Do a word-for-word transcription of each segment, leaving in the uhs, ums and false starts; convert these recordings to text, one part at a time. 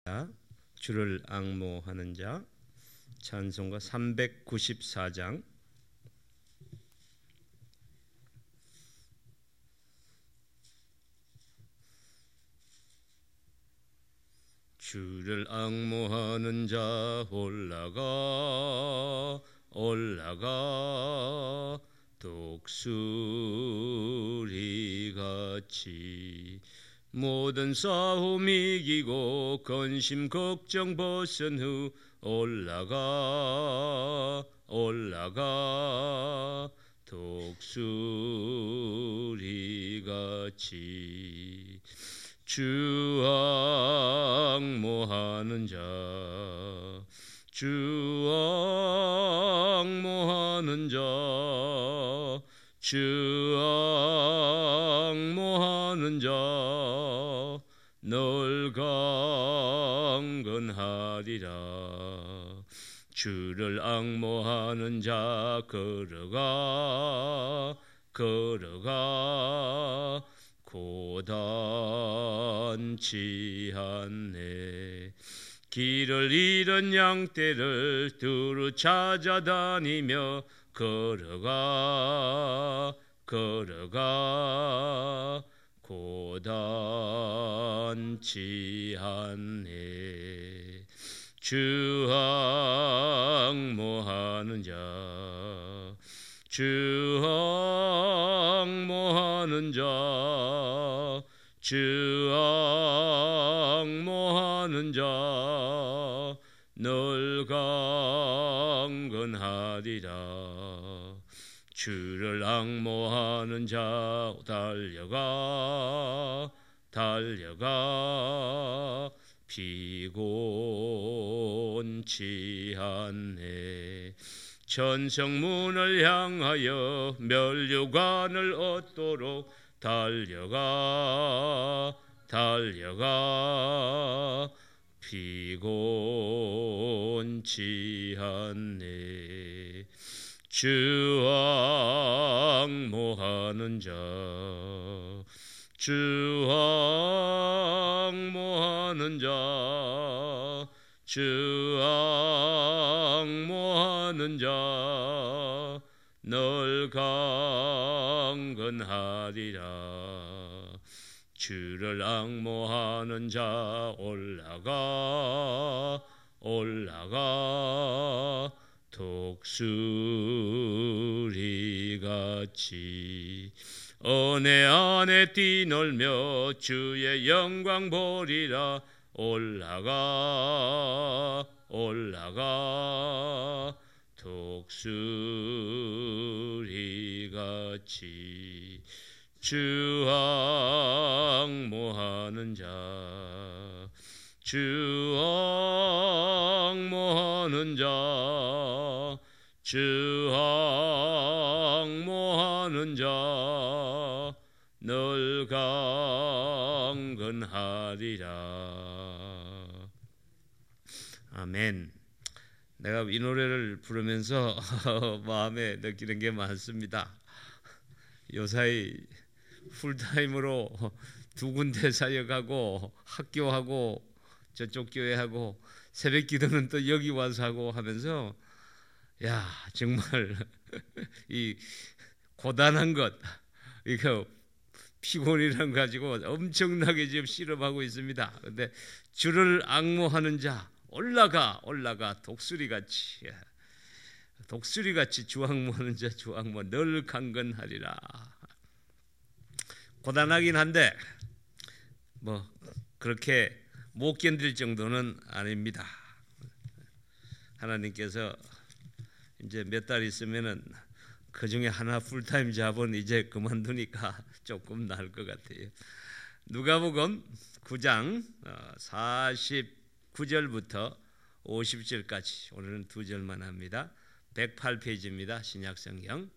주를 앙모하는 자, 찬송가 삼백구십사 장. 주를 앙모하는 자 올라가 올라가 독수리같이 모든 싸움 이기고 근심 걱정 벗은 후 올라가 올라가 독수리같이 주 앙모하는 자, 주 앙모하는 자, 주 앙모하는 자 널 강건하리라. 주를 앙모하는 자 걸어가 걸어가 고단치 않네. 길을 잃은 양떼를 두루 찾아다니며 걸어가 걸어가 고단치 않네. 주 앙모하는 자, 주 앙모하는 자, 주 앙모하는 자 널 강건하리라. 주를 앙모하는 자 달려가 달려가 피곤치 않네. 천성문을 향하여 면류관을 얻도록 달려가 달려가 피곤치 않네. 주 앙모하는 자, 주 앙모하는 자, 주 앙모하는 자 널 강건하리라. 주를 앙모하는 자 올라가 올라가 독수리같이 은혜 안에 뛰놀며 주의 영광 보리라. 올라가 올라가 독수리같이 주 앙모하는 자, 주 앙모하는 자, 주 앙모하는 자 널 강건하리라. 아멘. 내가 이 노래를 부르면서 마음에 느끼는 게 많습니다. 요사이 풀타임으로 두 군데 사역하고 학교하고 저쪽 교회하고 새벽 기도는 또 여기 와서 하고 하면서 야 정말 이 고단한 것 이거 피곤이란 가지고 엄청나게 지금 실험하고 있습니다. 그런데 주를 앙모하는 자 올라가 올라가 독수리같이 독수리같이 주 앙모하는 자 주 앙모 늘 강건하리라. 고단하긴 한데 뭐 그렇게 못 견딜 정도는 아닙니다. 하나님께서 이제 몇 달 있으면은 그 중에 하나 풀타임 잡은 이제 그만두니까 조금 나을 것 같아요. 누가복음 구 장 사십구 절부터 오십 절까지 오늘은 두 절만 합니다. 백팔 페이지입니다. 신약성경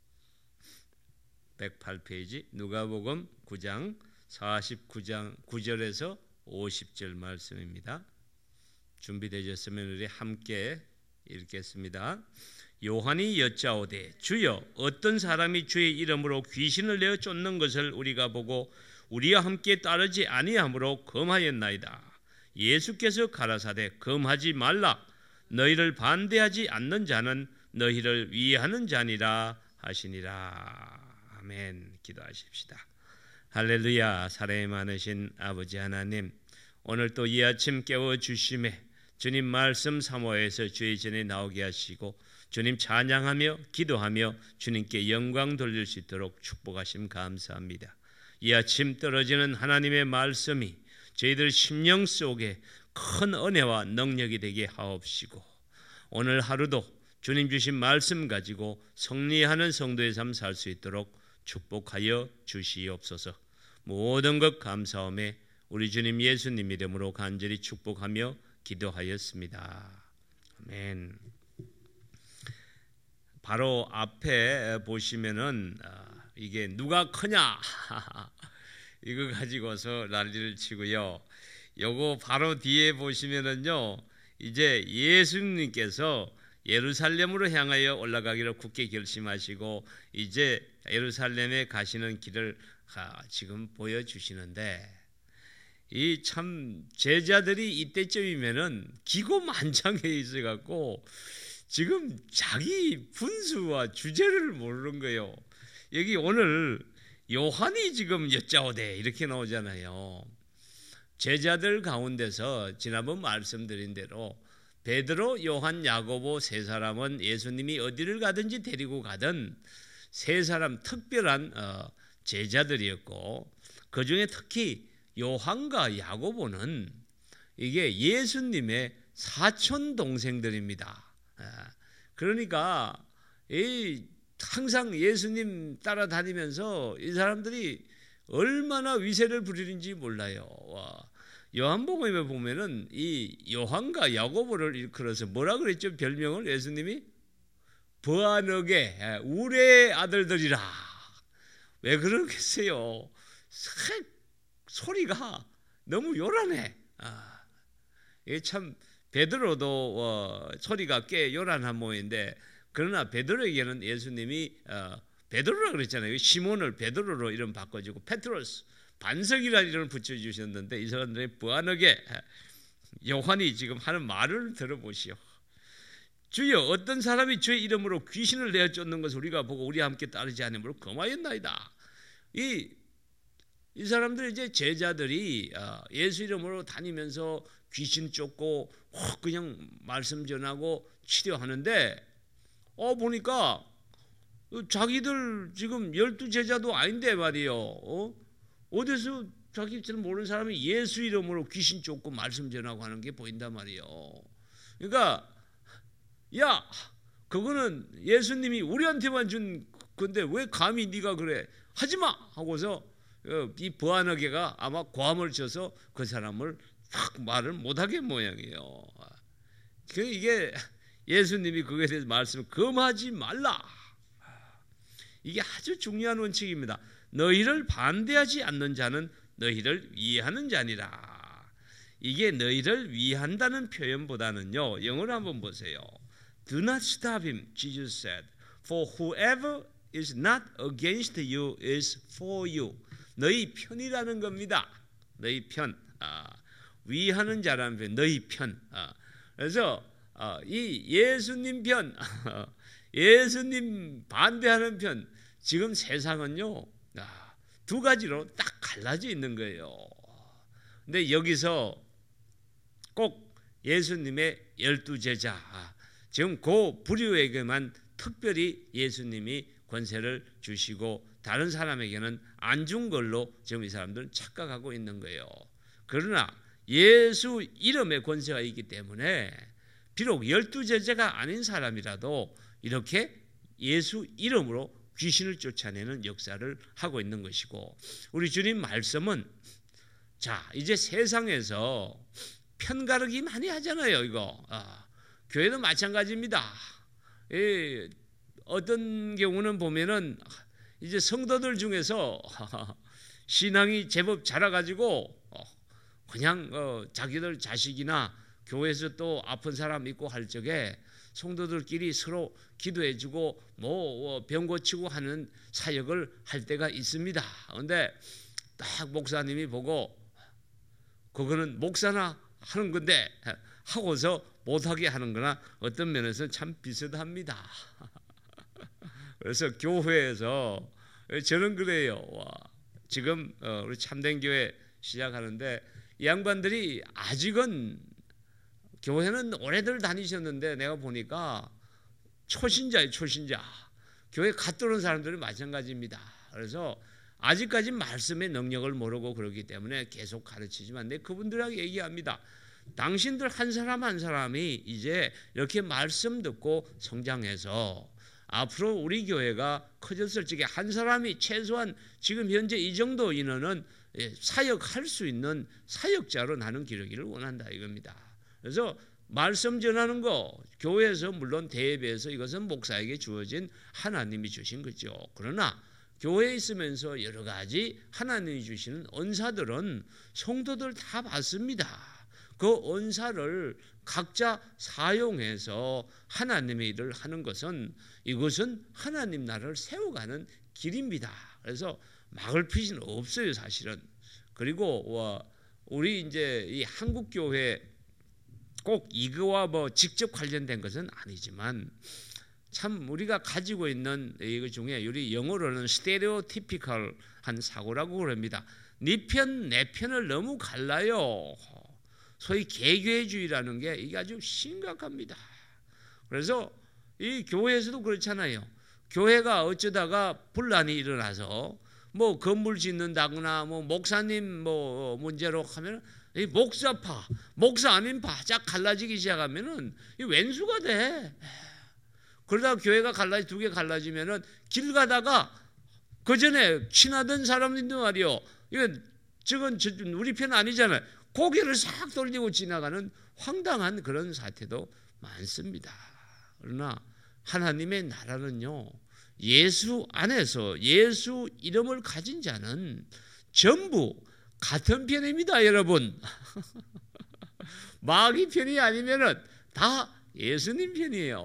백팔 페이지 누가복음 구 장 사십구 장 구 절에서 오십 절 말씀입니다. 준비되셨으면 우리 함께 읽겠습니다. 요한이 여짜오되 주여 어떤 사람이 주의 이름으로 귀신을 내어 쫓는 것을 우리가 보고 우리와 함께 따르지 아니하므로 금하였나이다. 예수께서 가라사대 금하지 말라. 너희를 반대하지 않는 자는 너희를 위하는 자니라 하시니라. 아멘. 기도하십시다. 할렐루야. 사랑이 많으신 아버지 하나님, 오늘 또 이 아침 깨워주심에 주님 말씀 사모해서 주의 전에 나오게 하시고 주님 찬양하며 기도하며 주님께 영광 돌릴 수 있도록 축복하심 감사합니다. 이 아침 떨어지는 하나님의 말씀이 저희들 심령 속에 큰 은혜와 능력이 되게 하옵시고 오늘 하루도 주님 주신 말씀 가지고 승리하는 성도의 삶 살 수 있도록 축복하여 주시옵소서. 모든 것 감사함에 우리 주님 예수님 이름으로 간절히 축복하며 기도하였습니다. 아멘. 바로 앞에 보시면은 이게 누가 크냐 이거 가지고서 난리를 치고요. 요거 바로 뒤에 보시면은요, 이제 예수님께서 예루살렘으로 향하여 올라가기를 굳게 결심하시고 이제 예루살렘에 가시는 길을 지금 보여주시는데, 이 참 제자들이 이때쯤이면은 기고만장해 있어갖고 지금 자기 분수와 주제를 모르는 거예요. 여기 오늘 요한이 지금 여짜오되 이렇게 나오잖아요. 제자들 가운데서 지난번 말씀드린 대로 베드로, 요한, 야고보 세 사람은 예수님이 어디를 가든지 데리고 가던 세 사람 특별한 제자들이었고, 그 중에 특히 요한과 야고보는 이게 예수님의 사촌 동생들입니다. 그러니까 이 항상 예수님 따라다니면서 이 사람들이 얼마나 위세를 부리는지 몰라요. 와. 요한복음에 보면은 이 요한과 야고보를 일컬어서 뭐라 그랬죠? 별명을 예수님이 버아너게 우레의 아들들이라. 왜 그러겠어요? 소리가 너무 요란해. 아, 이게 참 베드로도 어, 소리가 꽤 요란한 모양인데, 그러나 베드로에게는 예수님이 어, 베드로라 그랬잖아요. 시몬을 베드로로 이름 바꿔주고 페트로스 반석이라는 이름을 붙여주셨는데, 이 사람들의 부안하게 요한이 지금 하는 말을 들어보시오. 주여, 어떤 사람이 주의 이름으로 귀신을 내어 쫓는 것을 우리가 보고 우리와 함께 따르지 않으므로 금하였나이다. 이, 이 사람들 이제 제자들이 예수 이름으로 다니면서 귀신 쫓고 그냥 말씀 전하고 치료하는데, 어 보니까 자기들 지금 열두 제자도 아닌데 말이요. 어? 어디서 자기처럼 모르는 사람이 예수 이름으로 귀신 쫓고 말씀 전하고 하는 게 보인단 말이요. 그러니까 야, 그거는 예수님이 우리한테만 준 건데 왜 감히 네가 그래? 하지마! 하고서 이 부하너게가 아마 고함을 쳐서 그 사람을 확 말을 못하게 모양이에요. 이게 예수님이 그거에 대해서 말씀을 금하지 말라. 이게 아주 중요한 원칙입니다. 너희를 반대하지 않는 자는 너희를 위하는 자니라. 이게 너희를 위한다는 표현보다는요, 영어로 한번 보세요. Do not stop him, Jesus said. For whoever is not against you is for you. 너희 편이라는 겁니다. 너희 편. 아, 위하는 자라는 편, 너희 편. 아, 그래서 아, 이 예수님 편, 예수님 반대하는 편. 지금 세상은요, 아, 두 가지로 딱 갈라져 있는 거예요. 근데 여기서 꼭 예수님의 열두 제자, 아, 지금 그 부류에게만 특별히 예수님이 권세를 주시고 다른 사람에게는 안 준 걸로 지금 이 사람들은 착각하고 있는 거예요. 그러나 예수 이름의 권세가 있기 때문에 비록 열두 제자가 아닌 사람이라도 이렇게 예수 이름으로 귀신을 쫓아내는 역사를 하고 있는 것이고, 우리 주님 말씀은 자 이제 세상에서 편가르기 많이 하잖아요. 이거 아, 교회도 마찬가지입니다. 예, 어떤 경우는 보면은 이제 성도들 중에서 신앙이 제법 자라가지고 그냥 어, 자기들 자식이나 교회에서 또 아픈 사람 있고 할 적에 성도들끼리 서로 기도해주고 뭐 병 고치고 하는 사역을 할 때가 있습니다. 그런데 딱 목사님이 보고 그거는 목사나 하는 건데 하고서 못하게 하는 거나 어떤 면에서는 참 비슷합니다. 그래서 교회에서 저는 그래요. 와, 지금 우리 참된교회 시작하는데 이 양반들이 아직은 교회는 오래들 다니셨는데 내가 보니까 초신자예요. 초신자. 교회 갓 들어온 사람들이 마찬가지입니다. 그래서 아직까지 말씀의 능력을 모르고 그렇기 때문에 계속 가르치지만 내 그분들에게 얘기합니다. 당신들 한 사람 한 사람이 이제 이렇게 말씀 듣고 성장해서 앞으로 우리 교회가 커졌을 적에 한 사람이 최소한 지금 현재 이 정도 인원은 사역할 수 있는 사역자로 나는 기르기를 원한다 이겁니다. 그래서 말씀 전하는 거 교회에서 물론 대예배에서 이것은 목사에게 주어진 하나님이 주신 거죠. 그러나 교회에 있으면서 여러 가지 하나님이 주시는 은사들은 성도들 다 받습니다. 그 은사를 각자 사용해서 하나님의 일을 하는 것은 이것은 하나님 나라를 세워가는 길입니다. 그래서 막을 필요는 없어요, 사실은. 그리고 우리 이제 이 한국 교회 꼭 이거와 뭐 직접 관련된 것은 아니지만 참 우리가 가지고 있는 이거 중에 우리 영어로는 스테레오티피컬한 사고라고 그럽니다. 네 편, 내 편을 너무 갈라요. 소위 개교회주의라는 게 이게 아주 심각합니다. 그래서 이 교회에서도 그렇잖아요. 교회가 어쩌다가 분란이 일어나서 뭐 건물 짓는다거나 뭐 목사님 뭐 문제로 하면 이 목사파, 목사 아닌 파 쫙 갈라지기 시작하면은 이 왼수가 돼. 그러다가 교회가 갈라지 두 개 갈라지면은 길 가다가 그 전에 친하던 사람들도 말이요. 이건 저건 우리 편 아니잖아요. 고개를 싹 돌리고 지나가는 황당한 그런 사태도 많습니다. 그러나 하나님의 나라는요, 예수 안에서 예수 이름을 가진 자는 전부 같은 편입니다, 여러분. 마귀 편이 아니면은 다 예수님 편이에요.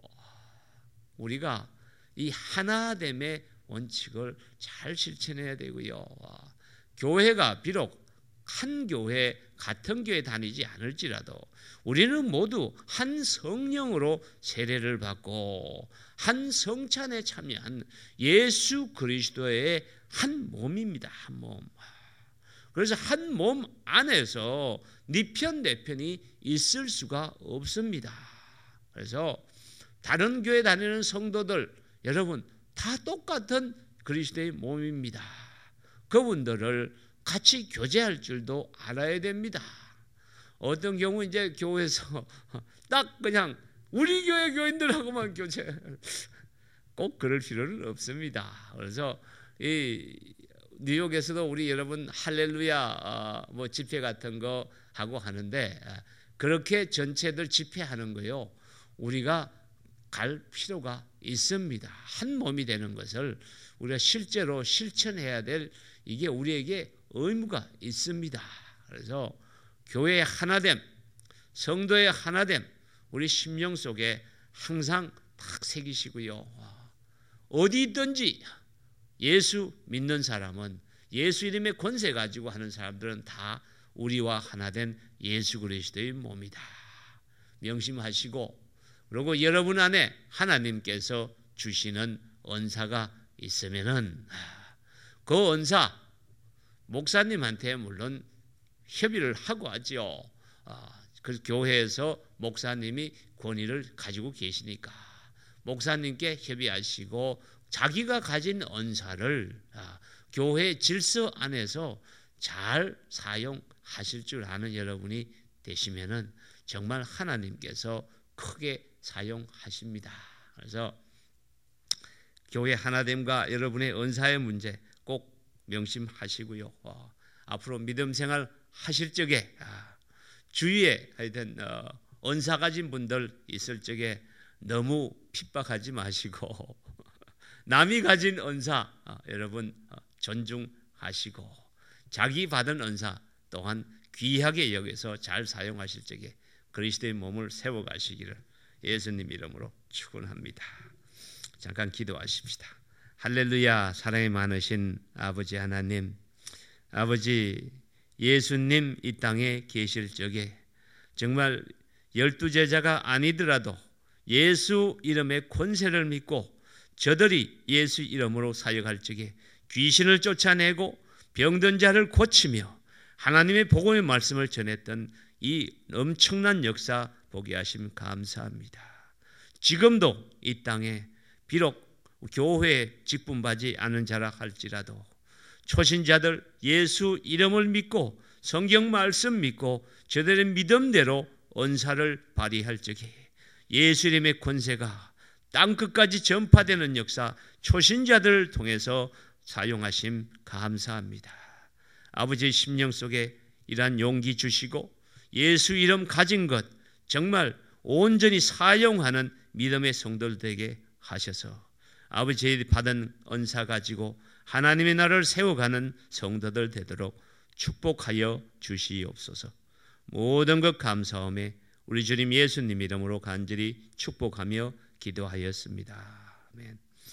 우리가 이 하나됨의 원칙을 잘 실천해야 되고요. 교회가 비록 한 교회, 같은 교회 다니지 않을지라도 우리는 모두 한 성령으로 세례를 받고 한 성찬에 참여한 예수 그리스도의 한 몸입니다. 한 몸. 그래서 한 몸 안에서 네 편, 내 편이 있을 수가 없습니다. 그래서 다른 교회 다니는 성도들 여러분 다 똑같은 그리스도의 몸입니다. 그분들을 같이 교제할 줄도 알아야 됩니다. 어떤 경우 이제 교회에서 딱 그냥 우리 교회 교인들하고만 교제 꼭 그럴 필요는 없습니다. 그래서 이 뉴욕에서도 우리 여러분 할렐루야 뭐 집회 같은 거 하고 하는데 그렇게 전체들 집회하는 거요. 우리가 갈 필요가 있습니다. 한 몸이 되는 것을 우리가 실제로 실천해야 될 이게 우리에게 의무가 있습니다. 그래서 교회의 하나됨, 성도의 하나됨 우리 심령 속에 항상 딱 새기시고요. 어디 있든지 예수 믿는 사람은 예수 이름의 권세 가지고 하는 사람들은 다 우리와 하나된 예수 그리스도의 몸이다. 명심하시고 그리고 여러분 안에 하나님께서 주시는 은사가 있으면은 그 은사 목사님한테 물론 협의를 하고 하죠. 그 교회에서 목사님이 권위를 가지고 계시니까 목사님께 협의하시고 자기가 가진 은사를 교회 질서 안에서 잘 사용하실 줄 아는 여러분이 되시면은 정말 하나님께서 크게 사용하십니다. 그래서 교회 하나됨과 여러분의 은사의 문제 꼭 명심하시고요. 어, 앞으로 믿음 생활 하실 적에 아, 주위에 하여튼 어, 은사 가진 분들 있을 적에 너무 핍박하지 마시고 남이 가진 은사 어, 여러분 어, 존중하시고 자기 받은 은사 또한 귀하게 여겨서 잘 사용하실 적에 그리스도의 몸을 세워가시기를 예수님 이름으로 축원합니다. 잠깐 기도하십시다. 할렐루야. 사랑이 많으신 아버지 하나님, 아버지 예수님 이 땅에 계실 적에 정말 열두 제자가 아니더라도 예수 이름의 권세를 믿고 저들이 예수 이름으로 사역할 적에 귀신을 쫓아내고 병든 자를 고치며 하나님의 복음의 말씀을 전했던 이 엄청난 역사 보게 하심 감사합니다. 지금도 이 땅에 비록 교회에 직분받지 않은 자라 할지라도 초신자들 예수 이름을 믿고 성경 말씀 믿고 저들의 믿음대로 은사를 발휘할 적에 예수 이름의 권세가 땅끝까지 전파되는 역사 초신자들을 통해서 사용하심 감사합니다. 아버지의 심령 속에 이러한 용기 주시고 예수 이름 가진 것 정말 온전히 사용하는 믿음의 성도들 되게 하셔서 아버지의 받은 은사 가지고 하나님의 나라를 세워가는 성도들 되도록 축복하여 주시옵소서. 모든 것 감사함에 우리 주님 예수님 이름으로 간절히 축복하며 기도하였습니다. 아멘.